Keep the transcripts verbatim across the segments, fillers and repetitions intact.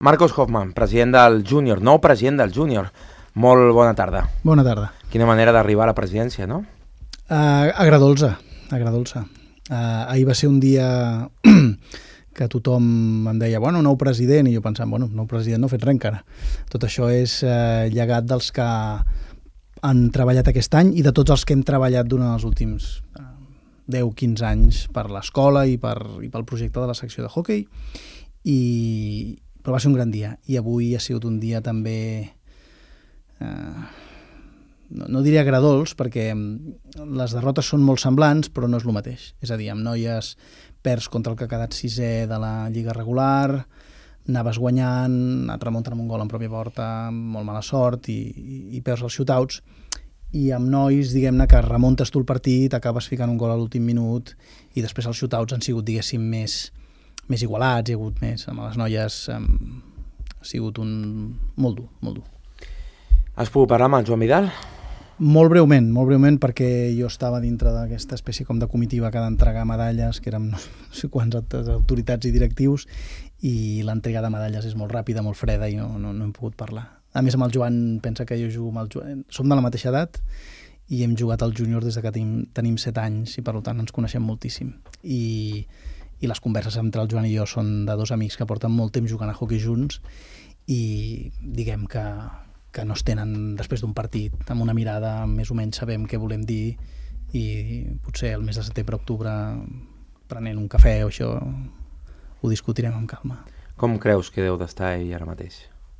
Marcos Hoffman, president del Júnior, nou president del Júnior. Molt bona tarda. Bona tarda. Quina manera d'arribar a la presidència, no? Uh, agradolça, agradolça. Uh, ahir va ser un dia que tothom em deia, bueno, nou president, i jo pensant, bueno, nou president no ha fet res encara. Tot això és uh, llegat dels que han treballat aquest any i de tots els que hem treballat durant els últims uh, deu a quinze anys per l'escola i, per, i pel projecte de la secció de hoquei. I, però va ser un gran dia. I avui ha sigut un dia també... Uh, no, no diria agradols, perquè les derrotes són molt semblants, però no és el mateix. És a dir, amb Noies perds contra el que ha quedat sisè de la Lliga regular, anaves guanyant, et remunten amb un gol en pròpia porta, molt mala sort, i, i, i perds els shootouts, i amb Nois, diguem-ne, que remuntes tu el partit, acabes ficant un gol a l'últim minut, i després els shootouts han sigut, diguéssim, més, més igualats, hi ha hagut més, amb les Noies um, ha sigut un... molt dur, molt dur. Has pogut parlar amb el Joan Vidal? Molt breument, molt breument, perquè jo estava dintre d'aquesta espècie com de comitiva que ha d'entregar medalles, que érem no sé quants autoritats i directius, i l'entrega de medalles és molt ràpida, molt freda, i no, no, no hem pogut parlar. A més, amb el Joan, pensa que jo jugo amb el Joan... Som de la mateixa edat i hem jugat al júnior des que tenim, tenim set anys i per tant ens coneixem moltíssim. I, i les converses entre el Joan i jo són de dos amics que porten molt temps jugant a hoquei junts i diguem que, que no es tenen després d'un partit amb una mirada, més o menys sabem què volem dir i potser el mes de setembre-octubre prenent un cafè o això ho discutirem amb calma. Com creus que deu d'estar ell ara mateix?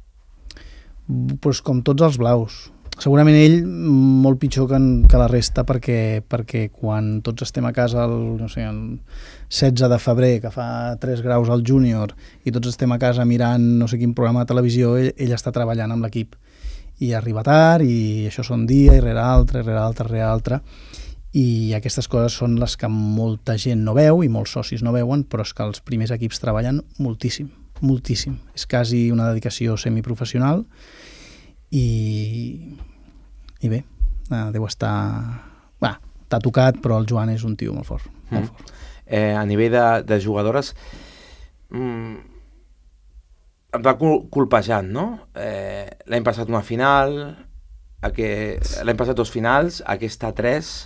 Pues com tots els blaus. Segurament ell molt pitjor que, que la resta perquè, perquè quan tots estem a casa el, no sé, el setze de febrer, que fa tres graus al júnior, i tots estem a casa mirant no sé quin programa de televisió, ell, ell està treballant amb l'equip. I arriba tard, i això són dia, i rere altre, rere altre, rere altre. I aquestes coses són les que molta gent no veu i molts socis no veuen, però és que els primers equips treballen moltíssim, moltíssim. És quasi una dedicació semiprofessional i, i bé, deu estar... Bé, t'ha tocat, però el Joan és un tio molt fort. Molt Mm. fort. Eh, a nivell de, de jugadores, mm, et va cul colpejant, no? Eh, l'any passat una final, l'any passat dos finals, aquesta tres...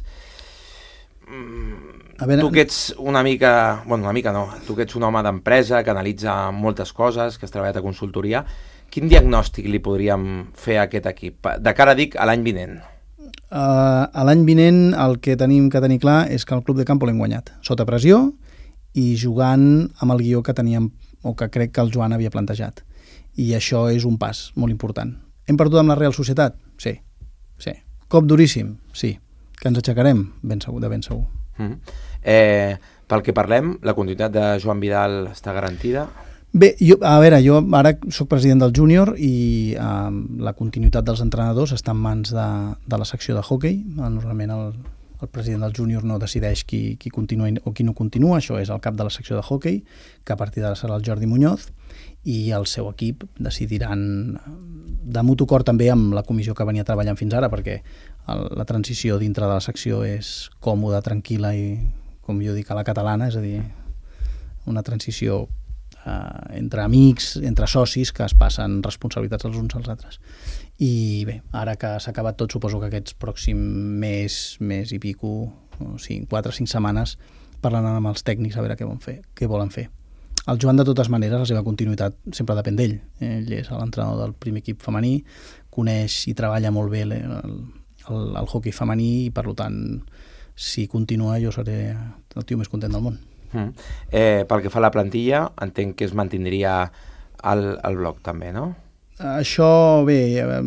Mm, A veure, tu que ets una mica... Bueno, una mica no. Tu que ets un home d'empresa, que analitza moltes coses, que has treballat a consultoria, quin diagnòstic li podríem fer a aquest equip? De cara, dic, a l'any vinent. Uh, a l'any vinent el que tenim que tenir clar és que el Club de Campo l'hem guanyat, sota pressió i jugant amb el guió que teníem o que crec que el Joan havia plantejat. I això és un pas molt important. Hem perdut amb la Real Societat? Sí. sí. Cop duríssim? Sí. Que ens aixecarem? Ben segur, de ben segur. Mm. Eh, pel que parlem, la continuïtat de Joan Vidal està garantida? Bé, jo, a veure, jo ara soc president del júnior i eh, la continuïtat dels entrenadors està en mans de, de la secció de hoquei. Normalment el, el president del júnior no decideix qui, qui continua o qui no continua, això és el cap de la secció de hoquei, que a partir d'ara serà el Jordi Muñoz, i el seu equip decidiran de mutu acord també amb la comissió que venia treballant fins ara, perquè el, la transició dintre de la secció és còmoda, tranquil·la i, com jo dic, a la catalana, és a dir, una transició eh, entre amics, entre socis, que es passen responsabilitats els uns als altres. I bé, ara que s'ha acabat tot, suposo que aquests pròxims mes, mes i pico, o sigui, quatre o cinc setmanes, parlaran amb els tècnics a veure què volen fer. Què volen fer. El Joan, de totes maneres, la seva continuïtat sempre depèn d'ell. Ell és l'entrenador del primer equip femení, coneix i treballa molt bé el, el, el hoquei femení i, per tant, si continua, jo seré el tio més content del món. Mm. Eh, pel que fa a la plantilla, entenc que es mantindria el, el bloc també, no? Això, bé,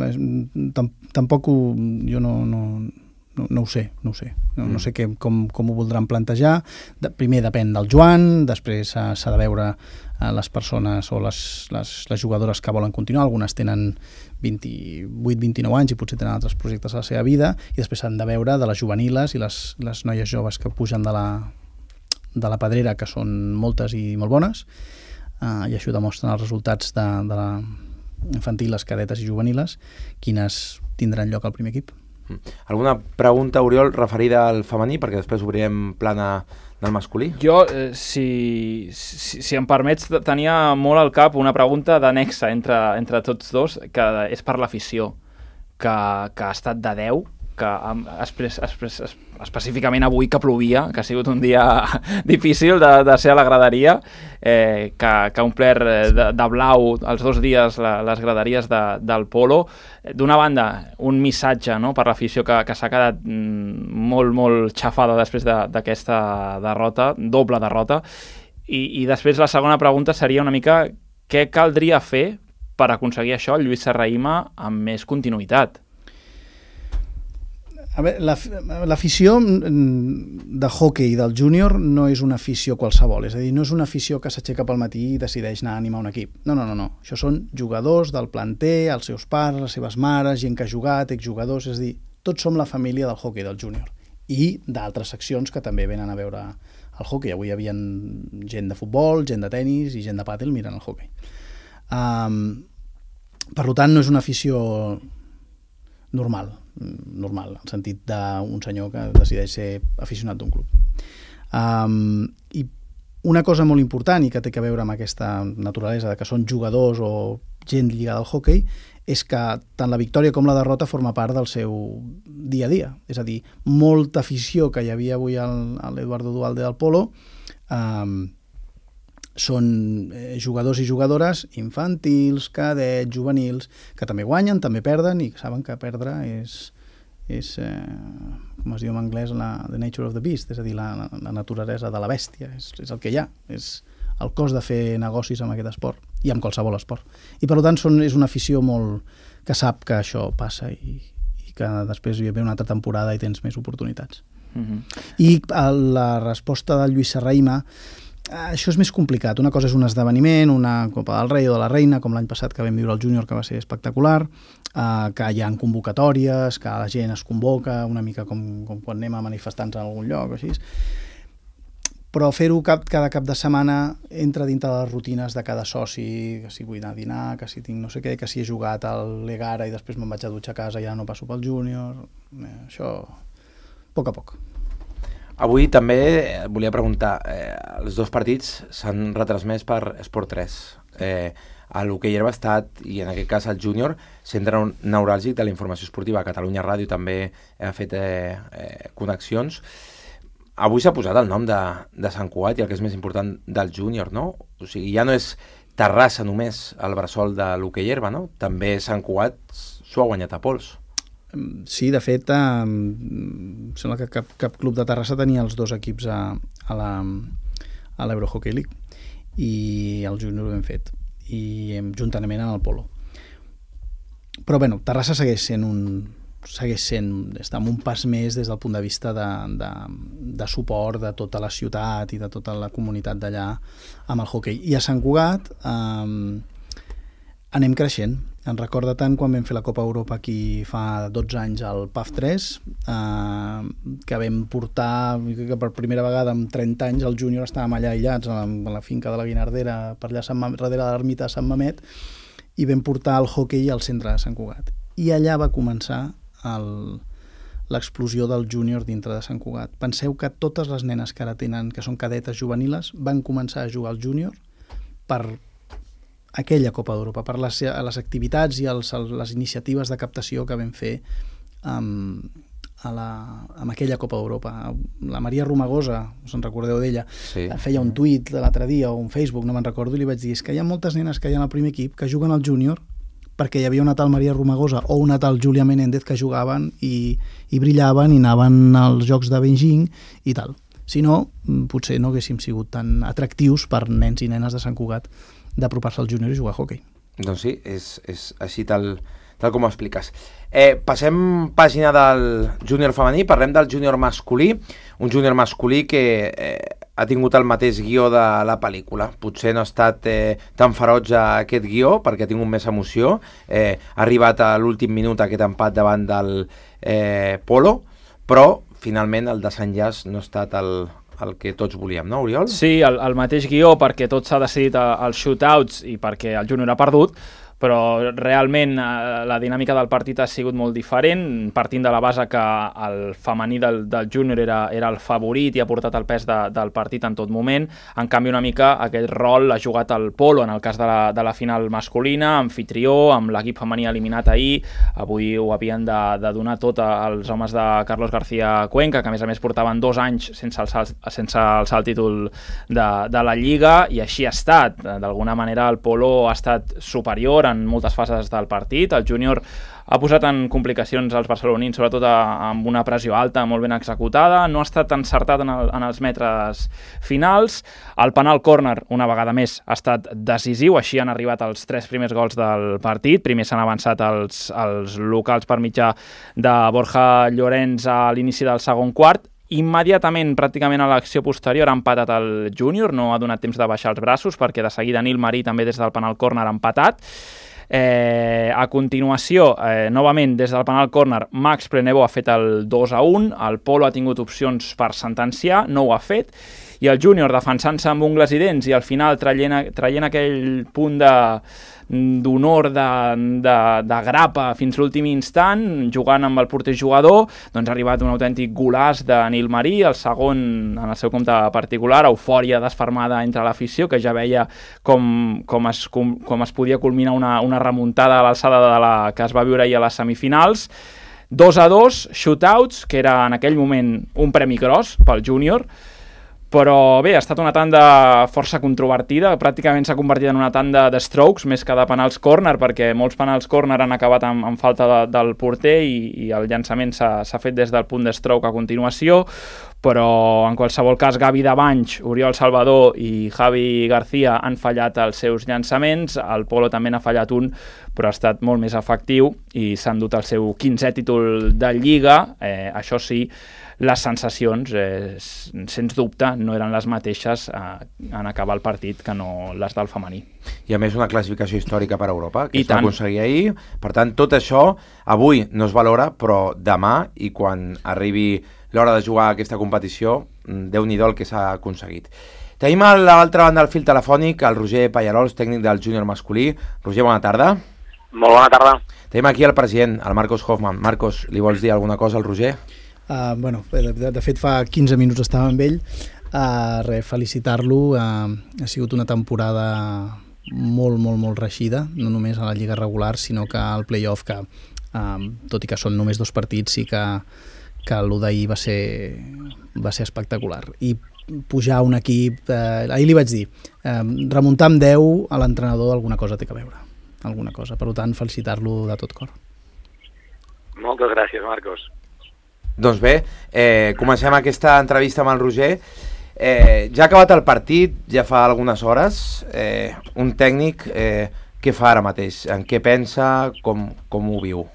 tampoc ho, jo no... no No, no ho sé, no ho sé. No, no sé que, com, com ho voldran plantejar. De, primer depèn del Joan, després s'ha de veure eh, les persones o les, les, les jugadores que volen continuar. Algunes tenen vint-i-vuit vint-i-nou anys i potser tenen altres projectes a la seva vida, i després s'han de veure de les juveniles i les, les noies joves que pugen de la, de la pedrera, que són moltes i molt bones, eh, i això demostren els resultats de, de la infantil, les cadetes i juveniles, quines tindran lloc al primer equip. Alguna pregunta, Oriol, referida al femení, perquè després obrirem plana del masculí? Jo, eh, si, si, si em permets, tenia molt al cap una pregunta d'annexa entre, entre tots dos, que és per l'afició, que, que ha estat de deu, que espres, espres, específicament avui que plovia, que ha sigut un dia difícil de, de ser a la graderia, eh, que, que ha omplert de, de blau els dos dies la, les graderies de, del Polo. D'una banda, un missatge, no?, per l'afició que, que s'ha quedat molt, molt xafada després d'aquesta de, derrota, doble derrota, i, i després la segona pregunta seria una mica què caldria fer per aconseguir això, el Lluís Serrahima, amb més continuïtat. A veure, l'afició de hoquei del júnior no és una afició qualsevol, és a dir, no és una afició que s'aixeca pel matí i decideix anar a animar un equip. No, no, no, no. Això són jugadors del planter, els seus pares, les seves mares, gent que ha jugat, exjugadors, és a dir, tots som la família del hoquei del júnior. I d'altres seccions que també venen a veure el hoquei. Avui hi havia gent de futbol, gent de tennis i gent de pàdel mirant el hoquei. Um, per tant, no és una afició normal, normal, en el sentit d'un senyor que decideix ser aficionat d'un club. Um, I una cosa molt important i que té a veure amb aquesta naturalesa de que són jugadors o gent lligada al hoquei és que tant la victòria com la derrota forma part del seu dia a dia. És a dir, molta afició que hi havia avui a l'Eduardo Duhalde del Polo um, són jugadors i jugadores infantils, cadets, juvenils, que també guanyen, també perden i saben que perdre és, és eh, com es diu en anglès, la the nature of the beast, és a dir, la, la naturalesa de la bèstia, és, és el que hi ha, és el cost de fer negocis amb aquest esport i amb qualsevol esport. I per tant són, és una afició molt que sap que això passa i, i que després hi ve una altra temporada i tens més oportunitats. Mm-hmm. I la resposta del Lluís Serrahima, això és més complicat. Una cosa és un esdeveniment, una Copa del Rei o de la Reina, com l'any passat que vam viure al júnior, que va ser espectacular, eh, que hi ha convocatòries, que la gent es convoca, una mica com, com quan anem a manifestar-nos en algun lloc o així. Però fer-ho cap, cada cap de setmana entra dintre de les rutines de cada soci, que si vull anar a dinar, que si tinc no sé què, que si he jugat al Legara i després me'n vaig a dutxar a casa i ja no passo pel júnior. Eh, això, a poc a poc. Avui també volia preguntar, eh, els dos partits s'han retransmès per Esport tres. Eh, a l'hoquei herba ha estat, i en aquest cas el júnior, centre neuràlgic de la informació esportiva. Catalunya Ràdio també ha fet eh, eh, connexions. Avui s'ha posat el nom de, de Sant Cugat i el que és més important del júnior, no? O sigui, ja no és Terrassa només el bressol de l'hoquei herba, no? També Sant Cugat s'ho ha guanyat a pols. Sí, de fet, eh, sembla que cap, cap club de Terrassa tenia els dos equips a, a la a l'Eurohockey League i el júnior ho hem fet i juntament amb el Polo. Però bueno, Terrassa segueix sent un segueix sent, està amb un pas més des del punt de vista de, de, de suport de tota la ciutat i de tota la comunitat d'allà amb el hoquei. I a Sant Cugat eh, anem creixent. Em recorda tant quan vam fer la Copa Europa aquí fa dotze anys al P A F tres, eh, que vam portar, que per primera vegada en trenta anys el júnior estàvem allà aïllats a la, a la finca de la Guinardera, per allà Sant, darrere de l'ermita de Sant Mamet, i vam portar el hoquei al centre de Sant Cugat. I allà va començar l'explosió del júnior dintre de Sant Cugat. Penseu que totes les nenes que ara tenen, que són cadetes juveniles, van començar a jugar al júnior per aquella Copa d'Europa, per les, les activitats i els, les iniciatives de captació que vam fer um, a la, amb aquella Copa d'Europa. La Maria Romagosa, us en recordeu d'ella, sí. Feia un tuit l'altre dia o un Facebook, no me'n recordo, i li vaig dir, és que hi ha moltes nenes que hi ha al primer equip que juguen al júnior perquè hi havia una tal Maria Romagosa o una tal Júlia Menéndez que jugaven i, i brillaven i anaven als Jocs de Beijing i tal. Si no, potser no haguéssim sigut tan atractius per nens i nenes de Sant Cugat d'apropar-se al júnior i jugar a hoquei. Doncs sí, és, és així tal, tal com ho expliques. Eh, passem pàgina del júnior femení, parlem del júnior masculí, un júnior masculí que eh, ha tingut el mateix guió de la pel·lícula. Potser no ha estat eh, tan ferotge aquest guió, perquè ha tingut més emoció. Eh, ha arribat a l'últim minut aquest empat davant del eh, Polo, però finalment el desenllaç no ha estat el, el que tots volíem, no, Oriol? Sí, el, el mateix guió, perquè tot s'ha decidit als shootouts i perquè el júnior ha perdut, però realment eh, la dinàmica del partit ha sigut molt diferent, partint de la base que el femení del, del júnior era, era el favorit i ha portat el pes de, del partit en tot moment. En canvi, una mica aquest rol l'ha jugat el Polo en el cas de la, de la final masculina, anfitrió, amb l'equip femení eliminat ahir. Avui ho havien de, de donar tot als homes de Carlos García Cuenca, que a més a més portaven dos anys sense alçar, sense alçar el títol de, de la Lliga, i així ha estat. D'alguna manera el Polo ha estat superior en moltes fases del partit. El júnior ha posat en complicacions als barcelonins, sobretot a, amb una pressió alta, molt ben executada, no ha estat encertat en, el, en els metres finals. El penal córner, una vegada més, ha estat decisiu, així han arribat els tres primers gols del partit. Primer s'han avançat els, els locals per mitjà de Borja Llorenç a l'inici del segon quart. Immediatament, pràcticament a l'acció posterior, ha empatat el júnior, no ha donat temps de baixar els braços, perquè de seguida Nil Marí també des del penal córner ha empatat. Eh, a continuació, eh, novament des del penal córner, Max Plenebo ha fet el dos a un, el Polo ha tingut opcions per sentenciar, no ho ha fet, i el júnior defensant-se amb ungles i dents i al final traient, traient aquell punt de d'honor, de, de, de grapa fins l'últim instant, jugant amb el porter jugador, doncs ha arribat un autèntic golaç de Nil Marí, el segon en el seu compte particular, eufòria desfermada entre l'afició, que ja veia com, com, es, com, com es podia culminar una, una remuntada a l'alçada de la que es va viure ahir a les semifinals. dos a dos, shootouts, que era en aquell moment un premi gros pel júnior, però bé, ha estat una tanda força controvertida, pràcticament s'ha convertit en una tanda de strokes més que de penals córner, perquè molts penals córner han acabat amb, amb falta de, del porter i, i el llançament s'ha fet des del punt de stroke a continuació, però en qualsevol cas Gavi de Banys, Oriol Salvador i Javi García han fallat els seus llançaments, el Polo també n'ha fallat un, però ha estat molt més efectiu i s'ha endut el seu quinzè títol de Lliga. Eh, això sí, les sensacions, eh, sens dubte, no eren les mateixes eh, en acabar el partit que no les del femení. I a més una classificació històrica per a Europa, que es va aconseguir ahir. Per tant, tot això avui no es valora, però demà, i quan arribi l'hora de jugar a aquesta competició, Déu-n'hi-do el que s'ha aconseguit. Tenim a l'altra banda del fil telefònic el Roger Pallarols, tècnic del júnior masculí. Roger, bona tarda. Molt bona tarda. Tenim aquí el president, el Marcos Hoffman. Marcos, li vols dir alguna cosa al Roger? Uh, bueno, de, de fet fa quinze minuts estava amb ell. Uh, re, felicitar-lo. Uh, ha sigut una temporada molt, molt, molt reixida, no només a la Lliga regular, sinó que al play-off, que uh, tot i que són només dos partits, sí que, que l'u d'ahir va ser, va ser espectacular. I pujar un equip... Eh, ahir li vaig dir, eh, remuntar amb deu a l'entrenador alguna cosa té que veure. Alguna cosa. Per tant, felicitar-lo de tot cor. Moltes gràcies, Marcos. Doncs bé, eh, comencem aquesta entrevista amb el Roger. Eh, ja ha acabat el partit, ja fa algunes hores. Eh, un tècnic, eh, què fa ara mateix? En què pensa? Com, com ho viu?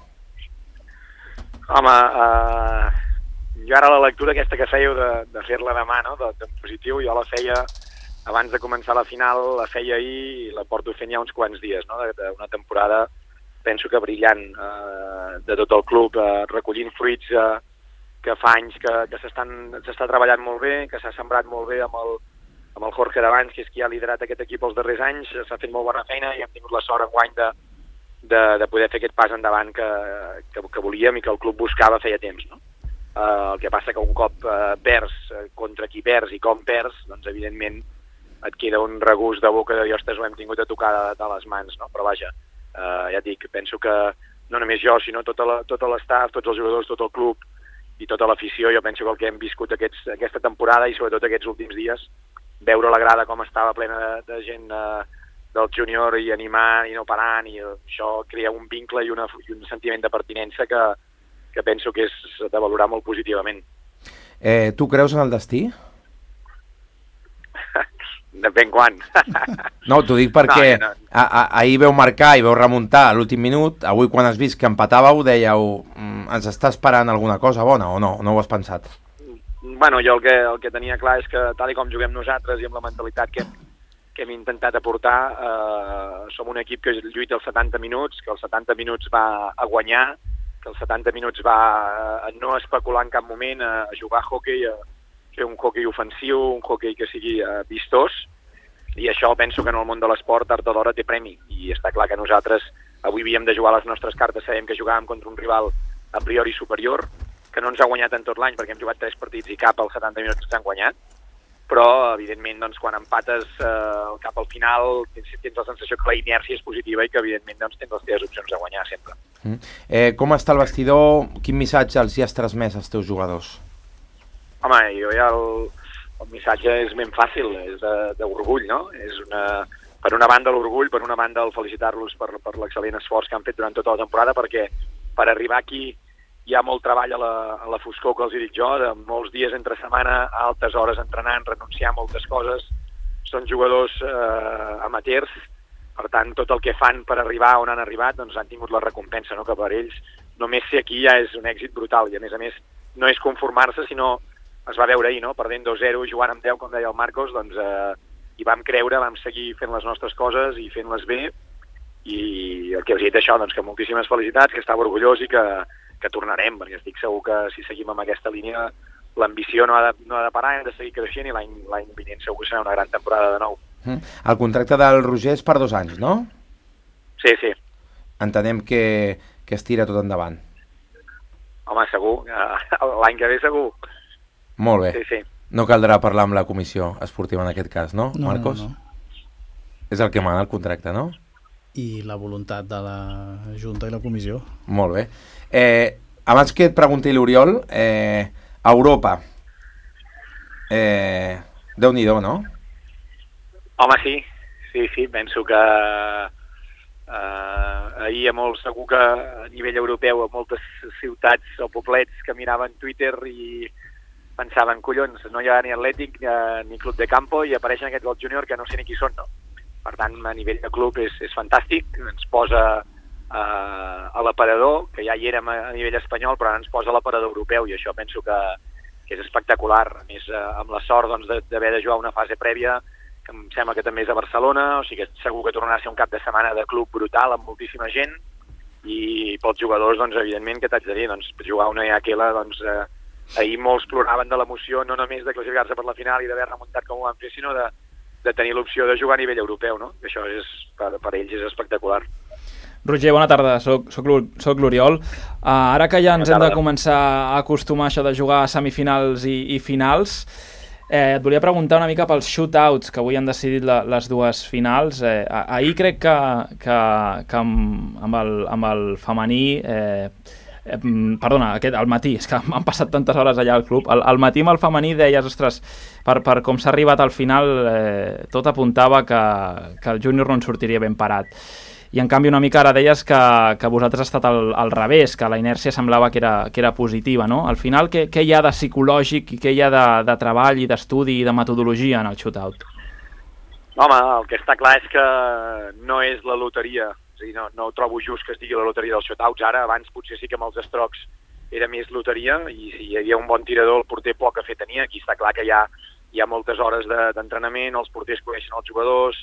Home, eh, jo ara la lectura aquesta que fèieu de, de fer-la demà, no? de, de positiu, jo la feia abans de començar la final, la feia ahir i la porto fent ja uns quants dies, no? D'una temporada, penso que brillant, eh, de tot el club, eh, recollint fruits eh, que fa anys que, que s'està treballant molt bé, que s'ha sembrat molt bé amb el, amb el Jorge Davants, que és qui ha liderat aquest equip els darrers anys. S'ha fet molt bona feina i hem tingut la sort enguany de, de, de poder fer aquest pas endavant que, que, que volíem i que el club buscava feia temps, no? Uh, el que passa que un cop uh, perds, uh, contra qui perds i com perds, doncs evidentment et queda un regust de boca de dir, ostres, ho hem tingut a tocar de, de les mans, no? Però vaja, uh, ja et dic, penso que no només jo, sinó tot l'estaf, tots els jugadors, tot el club i tota l'afició, jo penso que el que hem viscut aquests, aquesta temporada i sobretot aquests últims dies, veure la grada com estava plena de, de gent uh, del júnior i animant i no parant, i això crea un vincle i, una, i un sentiment de pertinença que, que penso que és de valorar molt positivament. Eh, tu creus en el destí? Depèn quan. No, t'ho dic perquè no, no. A, a, ahir veu marcar i veu remuntar a l'últim minut, avui quan has vist que empatàveu dèieu, mm, ens està esperant alguna cosa bona o no? No ho has pensat? Bueno, jo el que, el que tenia clar és que tal i com juguem nosaltres i amb la mentalitat que hem, que hem intentat aportar, eh, som un equip que lluita els setanta minuts, que els setanta minuts va a guanyar, que els setanta minuts va a no especular en cap moment, a jugar a hoquei, a fer un hoquei ofensiu, un hoquei que sigui uh, vistós, i això penso que en el món de l'esport tard o d'hora té premi, i està clar que nosaltres avui havíem de jugar les nostres cartes, sabem que jugàvem contra un rival a priori superior, que no ens ha guanyat en tot l'any perquè hem jugat tres partits i cap als setanta minuts ens han guanyat, però evidentment doncs, quan empates eh, cap al final tens, tens la sensació que la inèrcia és positiva i que evidentment doncs, tens les teves opcions de guanyar sempre. Mm. Eh, com està el vestidor? Quin missatge els hi has transmès als teus jugadors? Home, jo ja el, el missatge és ben fàcil, és d'orgull, no? És una, per una banda l'orgull, per una banda el felicitar-los per, per l'excel·lent esforç que han fet durant tota la temporada, perquè per arribar aquí hi ha molt treball a la, a la foscor que els dic jo, de molts dies entre setmana, altes hores entrenant, renunciar a moltes coses. Són jugadors eh, amateurs, per tant, tot el que fan per arribar on han arribat, doncs han tingut la recompensa, no? Que per ells només ser aquí ja és un èxit brutal, i a més a més no és conformar-se, sinó es va veure ahir, no? Perdent dos zero, jugant amb deu, com deia el Marcos, doncs eh, hi vam creure, vam seguir fent les nostres coses i fent-les bé, i el que us he dit això, doncs que moltíssimes felicitats, que estava orgullós i que, que tornarem, perquè estic segur que si seguim amb aquesta línia l'ambició no, ha de, no ha de parar, hem de seguir creixent, i l'any l'any vinent segur que serà una gran temporada de nou. Mm. El contracte del Roger és per dos anys, no? Sí, sí. Entenem que, que es tira tot endavant. Home, segur, l'any que ve segur. Molt bé. Sí, sí. No caldrà parlar amb la comissió esportiva en aquest cas, no, no Marcos? No, no. És el que mana el contracte, no? I la voluntat de la Junta i la comissió. Molt bé. Eh, abans que et pregunti l'Oriol, eh, Europa, eh, Déu-n'hi-do, no? Home, sí, sí, sí, penso que eh, ahir a molt segur que a nivell europeu a moltes ciutats o poblets que miraven Twitter i pensaven, collons, no hi ha ni Atlètic ni, ni Club de Campo, i apareixen aquests del júnior que no sé ni qui són, no? Per tant, a nivell de club és, és fantàstic, ens posa eh, a l'aparador, que ja hi érem a, a nivell espanyol, però ara ens posa a l'aparador europeu, i això penso que, que és espectacular. A més, eh, amb la sort doncs, d'haver de jugar una fase prèvia, que em sembla que també és a Barcelona, o sigui que segur que tornarà a ser un cap de setmana de club brutal, amb moltíssima gent, i pels jugadors, doncs, evidentment, que t'haig de dir, doncs, jugar una E A Q L, doncs, eh, ahir molts ploraven de l'emoció, no només de classificar-se per la final i d'haver remuntat com ho van fer, sinó de, de tenir l'opció de jugar a nivell europeu, no? Això és, per, per ells és espectacular. Roger, bona tarda, soc, soc, soc l'Oriol. Uh, ara que ja ens hem de començar a acostumar a això de jugar a semifinals i, i finals, eh, et volia preguntar una mica pels shootouts, que avui han decidit la, les dues finals. Eh, ahir crec que, que, que amb, amb, el, amb el femení... Eh, Eh, perdona, aquest, al matí, és que m'han passat tantes hores allà al club, al, al matí amb el femení deies, ostres, per, per com s'ha arribat al final, eh, tot apuntava que, que el júnior no en sortiria ben parat, i en canvi una mica ara deies que, que vosaltres ha estat al, al revés, que la inèrcia semblava que era, que era positiva, no? Al final, què, què hi ha de psicològic i què hi ha de, de treball i d'estudi i de metodologia en el shootout? Home, el que està clar és que no és la loteria. És a dir, no, no trobo just que es digui la loteria dels shootouts ara. Abans potser sí que amb els estrocs era més loteria, i si hi havia un bon tirador el porter poc a fer tenia. Aquí està clar que hi ha, hi ha moltes hores d'entrenament, els porters coneixen els jugadors,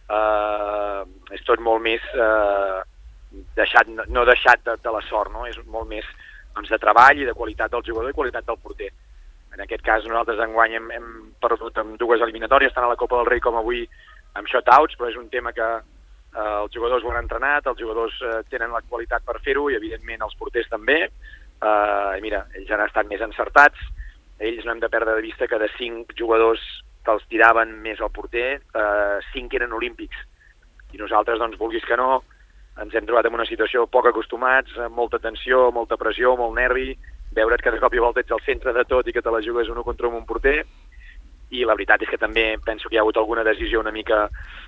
eh, és tot molt més eh, deixat, no deixat de, de la sort, no? És molt més doncs, de treball i de qualitat del jugador i qualitat del porter. En aquest cas nosaltres enguany hem, hem perdut amb dues eliminatòries, tant a la Copa del Rei com avui amb shotouts, però és un tema que Uh, els jugadors ho han entrenat, els jugadors uh, tenen la qualitat per fer-ho, i evidentment els porters també. Uh, i mira, ells han estat més encertats. Ells no hem de perdre de vista que de cinc jugadors que els tiraven més al porter, uh, cinc eren olímpics. I nosaltres, doncs, vulguis que no, ens hem trobat en una situació poc acostumats, amb molta tensió, molta pressió, molt nervi, veure't que de cop i volta ets al centre de tot i que te la jugues un contra un porter. I la veritat és que també penso que hi ha hagut alguna decisió una mica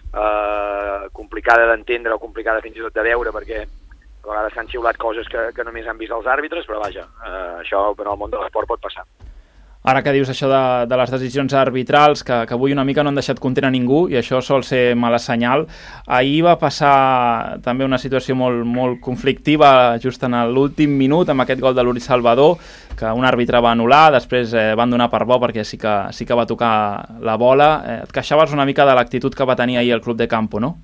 eh, complicada d'entendre o complicada fins i tot de veure, perquè a vegades s'han xiulat coses que, que només han vist els àrbitres, però vaja, eh, això en el món de l'esport pot passar. Ara que dius això de, de les decisions arbitrals, que, que avui una mica no han deixat content a ningú, i això sol ser mala senyal, ahir va passar també una situació molt, molt conflictiva just en l'últim minut, amb aquest gol de l'Uri Salvador, que un àrbitre va anul·lar, després eh, van donar per bo perquè sí que, sí que va tocar la bola. Eh, et queixaves una mica de l'actitud que va tenir ahir el Club de Campo, no?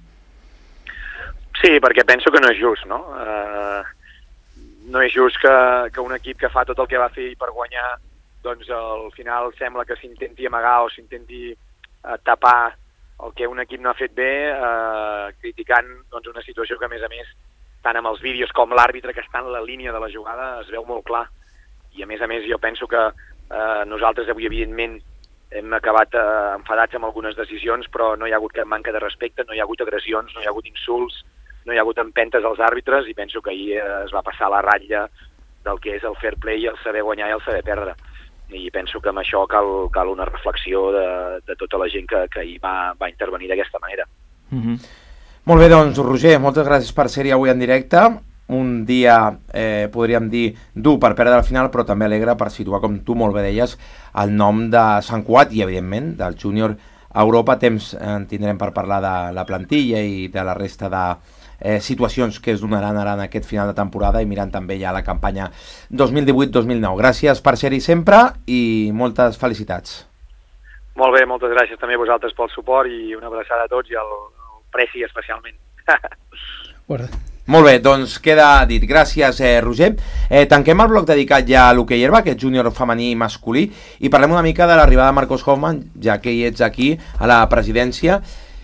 Sí, perquè penso que no és just, no? Eh, no és just que, que un equip que fa tot el que va fer per guanyar, doncs al final sembla que s'intenti amagar o s'intenti eh, tapar el que un equip no ha fet bé, eh, criticant doncs, una situació que, a més a més, tant amb els vídeos com l'àrbitre que està en la línia de la jugada es veu molt clar. I, a més a més, jo penso que eh, nosaltres avui, evidentment, hem acabat eh, enfadats amb algunes decisions, però no hi ha hagut cap manca de respecte, no hi ha hagut agressions, no hi ha hagut insults, no hi ha hagut empentes als àrbitres, i penso que ahir eh, es va passar la ratlla del que és el fair play, el saber guanyar i el saber perdre. I penso que amb això cal, cal una reflexió de, de tota la gent que, que hi va, va intervenir d'aquesta manera. Mm-hmm. Molt bé, doncs, Roger, moltes gràcies per ser-hi avui en directe. Un dia, eh, podríem dir, dur per perdre la final, però també alegre per situar, com tu molt bé deies, el nom de Sant Cugat i, evidentment, del júnior a Europa. Temps en tindrem per parlar de la plantilla i de la resta de Eh, situacions que es donaran ara en aquest final de temporada i mirant també ja la campanya dos mil divuit dos mil nou. Gràcies per ser-hi sempre i moltes felicitats. Molt bé, moltes gràcies també a vosaltres pel suport i una abraçada a tots i el, el Preci especialment. Guarda. Molt bé, doncs queda dit. Gràcies, eh, Roger. Eh, tanquem el bloc dedicat ja a l'hoquei herba, aquest júnior femení i masculí, i parlem una mica de l'arribada de Marcos Hoffman, ja que hi ets aquí a la presidència.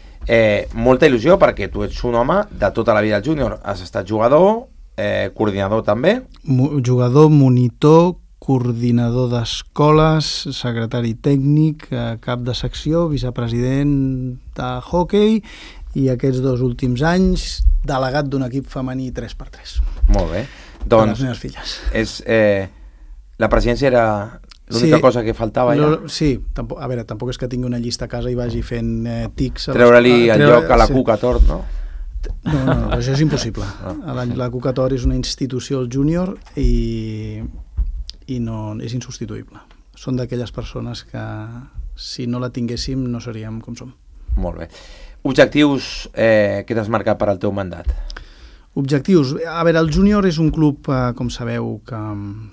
Eh, molta il·lusió perquè tu ets un home de tota la vida al júnior. Has estat jugador, eh, coordinador també. Mo- jugador, monitor, coordinador d'escoles, secretari tècnic, eh, cap de secció, vicepresident de hoquei i aquests dos últims anys delegat d'un equip femení tres per tres. Molt bé. De Doncs les meves filles. és, eh, la presidència era l'única Sí, cosa que faltava ja. No, sí, tampoc, a veure, tampoc és que tingui una llista a casa i vagi fent eh, tics... a les- Treure-li a- el treure- lloc a la sí. Cuca Tort, no? No, no, no, això és impossible. La, la Cuca Tor és una institució al júnior i, i no, és insubstituïble. Són d'aquelles persones que si no la tinguéssim no seríem com som. Molt bé. Objectius eh, que t'has marcat per al teu mandat? Objectius. A veure, el júnior és un club, eh, com sabeu, que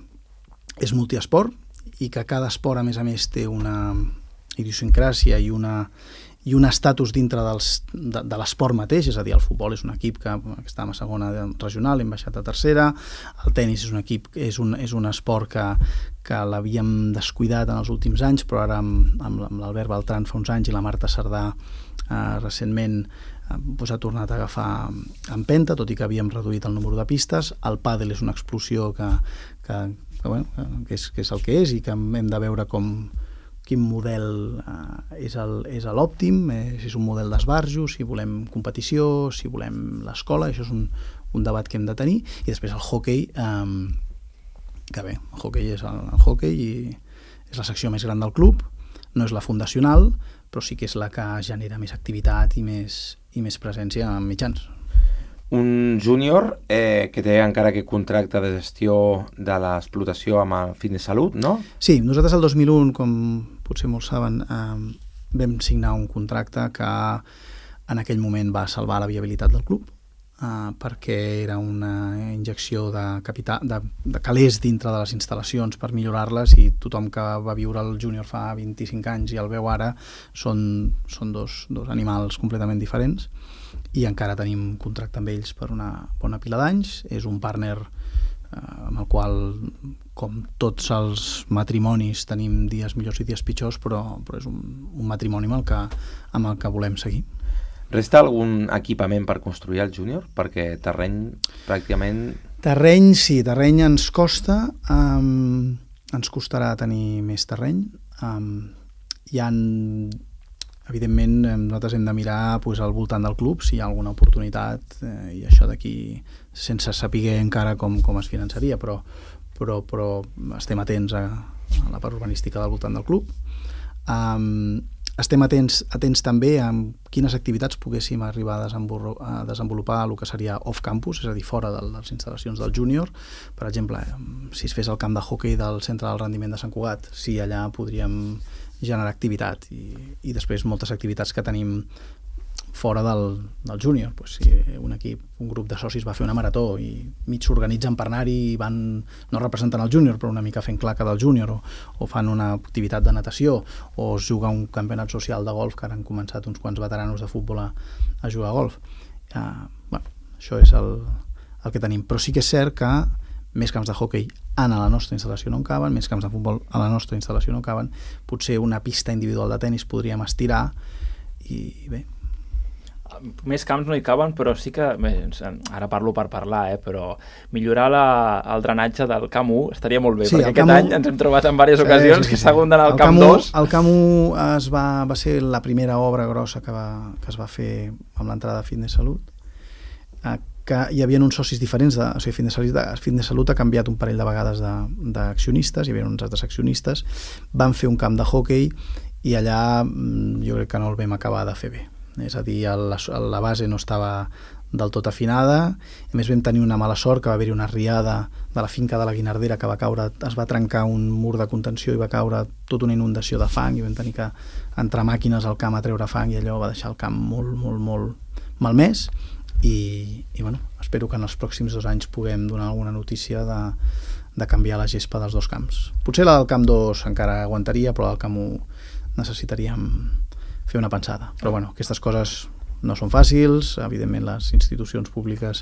mm, és multiesport i que cada esport, a més a més, té una idiosincràsia i una i un estatus dintre dels, de, de l'esport mateix, és a dir, el futbol és un equip que, que està a segona regional, hem baixat a tercera, el tennis és un equip, és un, és un esport que, que l'havíem descuidat en els últims anys, però ara amb, amb l'Albert Beltran fa uns anys i la Marta Cerdà eh, recentment eh, doncs ha tornat a agafar empenta, tot i que havíem reduït el número de pistes. El pàdel és una explosió que, que, que, bueno, que, és, que és el que és i que hem de veure com quin model eh, és l'òptim, eh, si és un model d'esbarjo, si volem competició, si volem l'escola, això és un, un debat que hem de tenir. I després el hoquei, eh, que bé, el hoquei és el, el hoquei i és la secció més gran del club, no és la fundacional, però sí que és la que genera més activitat i més, i més presència en mitjans. Un júnior eh, que té encara aquest contracte de gestió de l'explotació amb el Fitness Salut, no? Sí, nosaltres el dos mil un, com potser molts saben, eh, vam signar un contracte que en aquell moment va salvar la viabilitat del club, eh, perquè era una injecció de capital, de, de calés dintre de les instal·lacions per millorar-les, i tothom que va viure el júnior fa vint-i-cinc anys i el veu ara són, són dos, dos animals completament diferents, i encara tenim contracte amb ells per una bona pila d'anys. És un partner eh, amb el qual, com tots els matrimonis, tenim dies millors i dies pitjors, però, però és un, un matrimoni amb el, que, amb el que volem seguir. Resta algun equipament per construir el júnior? Perquè terreny pràcticament... Terreny, sí, terreny ens costa, um, ens costarà tenir més terreny. Um, hi ha... Evidentment, nosaltres hem de mirar pues, al voltant del club si hi ha alguna oportunitat, eh, i això d'aquí, sense saber encara com, com es finançaria, però, però, però estem atents a, a la part urbanística del voltant del club. Um, estem atents, atents també a quines activitats poguéssim arribar a desenvolupar, a desenvolupar el que seria off-campus, és a dir, fora de les instal·lacions del júnior. Per exemple, si es fes el camp de hoquei del Centre del Rendiment de Sant Cugat, si allà podríem generar activitat, i, i després moltes activitats que tenim fora del, del júnior. Pues si un equip, un grup de socis va fer una marató i mig s'organitzen per anar-hi i van, no representant el júnior, però una mica fent claca del júnior, o, o fan una activitat de natació, o es juga un campionat social de golf, que ara han començat uns quants veteranos de futbol a, a jugar a golf. Uh, bueno, això és el, el que tenim. Però sí que és cert que més camps de hoquei a la nostra instal·lació no en caben, més camps de futbol a la nostra instal·lació no caben, potser una pista individual de tennis podríem estirar, i bé, més camps no hi caben, però sí que, bé, ara parlo per parlar, eh, però millorar la, el drenatge del Camp u estaria molt bé, sí, perquè aquest Camp u... any ens hem trobat en diverses ocasions sí, sí, sí. que s'ha hagut d'anar al Camp dos. El Camp u es va, va ser la primera obra grossa que, va, que es va fer amb l'entrada de Fitness Salut, eh, que hi havia uns socis diferents, de, o sigui, Fitness Salut, Fitness Salut ha canviat un parell de vegades d'accionistes, hi havia uns altres accionistes, van fer un camp de hoquei i allà jo crec que no el vam acabar de fer bé. És a dir, la, la base no estava del tot afinada, a més vam tenir una mala sort que va haver-hi una riada de la finca de la Guinardera que va caure, es va trencar un mur de contenció i va caure tota una inundació de fang i vam tenir que entrar màquines al camp a treure fang i allò va deixar el camp molt, molt, molt malmès i, i bueno, espero que en els pròxims dos anys puguem donar alguna notícia de, de canviar la gespa dels dos camps. Potser la del camp dos encara aguantaria, però la del camp u necessitaríem fer una pensada, però bueno, aquestes coses no són fàcils, evidentment les institucions públiques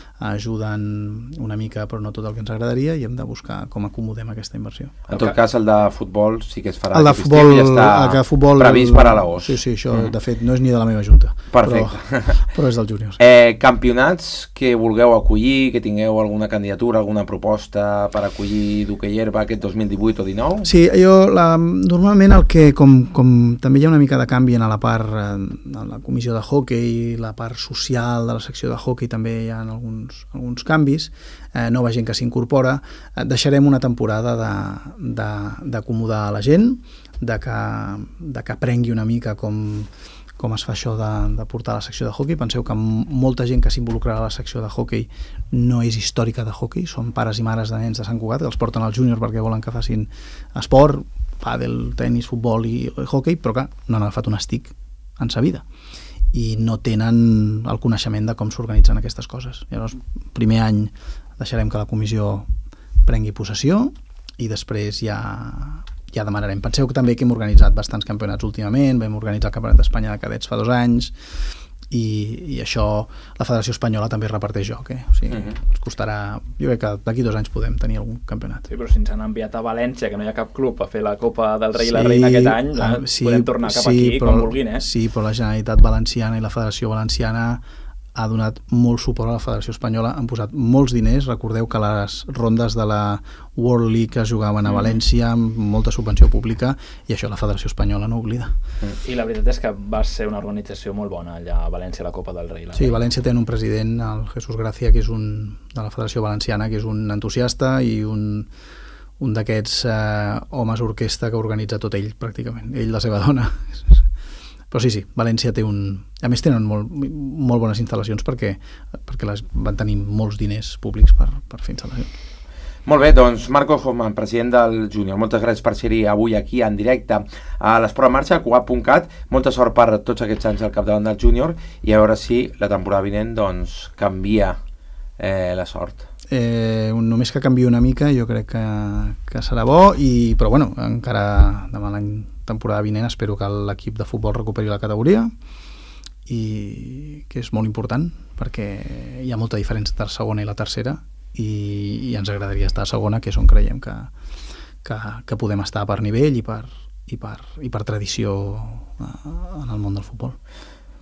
ajuden una mica però no tot el que ens agradaria i hem de buscar com acomodem aquesta inversió. En tot cas el de futbol sí que es farà, el de futbol, ja està el de futbol, previst per a l'agost. Sí, sí, això mm. de fet no és ni de la meva junta. Perfecte. Però, però és del júnior. Eh, campionats que vulgueu acollir, que tingueu alguna candidatura, alguna proposta per acollir d'hoquei herba aquest dos mil divuit o dinou? Sí, jo la, normalment el que, com, com també hi ha una mica de canvi en la part, en la comissió de hoquei, la part social de la secció de hoquei també hi ha alguns, alguns canvis, eh, nova gent que s'incorpora, eh, deixarem una temporada d'acomodar la gent, de que, de que aprengui una mica com, com es fa això de, de portar la secció de hoquei. Penseu que molta gent que s'involucrarà a la secció de hoquei no és històrica de hoquei, són pares i mares de nens de Sant Cugat, que els porten al júnior perquè volen que facin esport, pàdel, tenis, futbol i, i hoquei, però que no han agafat un estic en sa vida i no tenen el coneixement de com s'organitzen aquestes coses. Llavors, primer any deixarem que la comissió prengui possessió i després ja, ja demanarem. Penseu que també que hem organitzat bastants campionats últimament, vam organitzar el Campionat d'Espanya de cadets fa dos anys i, i això la Federació Espanyola també reparteix joc, eh? O sigui, uh-huh. ens costarà, jo crec que d'aquí dos anys podem tenir algun campionat. Sí, però si ens han enviat a València, que no hi ha cap club, a fer la Copa del Rei sí, i la Reina aquest any, ja sí, podem tornar cap sí, aquí però, com vulguin, eh? Sí, però la Generalitat Valenciana i la Federació Valenciana ha donat molt suport a la Federació Espanyola, han posat molts diners, recordeu que les rondes de la World League es jugaven a València amb molta subvenció pública i això la Federació Espanyola no oblida. I la veritat és que va ser una organització molt bona allà a València, la Copa del Rei. Sí, València té un president, el Jesús Gracia, que és un de la Federació Valenciana, que és un entusiasta i un, un d'aquests eh, homes orquestra que organitza tot ell, pràcticament, ell, la seva dona. Però sí, sí, València té un... A més tenen molt, molt bones instal·lacions perquè, perquè les van tenir molts diners públics per, per fer instal·lacions. Molt bé, doncs Marco Hoffman, president del Júnior, moltes gràcies per ser-hi avui aquí en directe a l'Esport en Marxa, a Cugat punt cat. Molta sort per tots aquests anys al capdavant del Júnior i a veure si la temporada vinent doncs, canvia eh, la sort. Eh, només que canvia una mica jo crec que, que serà bo i, però bueno, encara demà l'any temporada vinent espero que l'equip de futbol recuperi la categoria i que és molt important perquè hi ha molta diferència entre la segona i la tercera i, i ens agradaria estar a segona, que és on creiem que, que, que podem estar per nivell i per, i per, i per tradició en el món del futbol.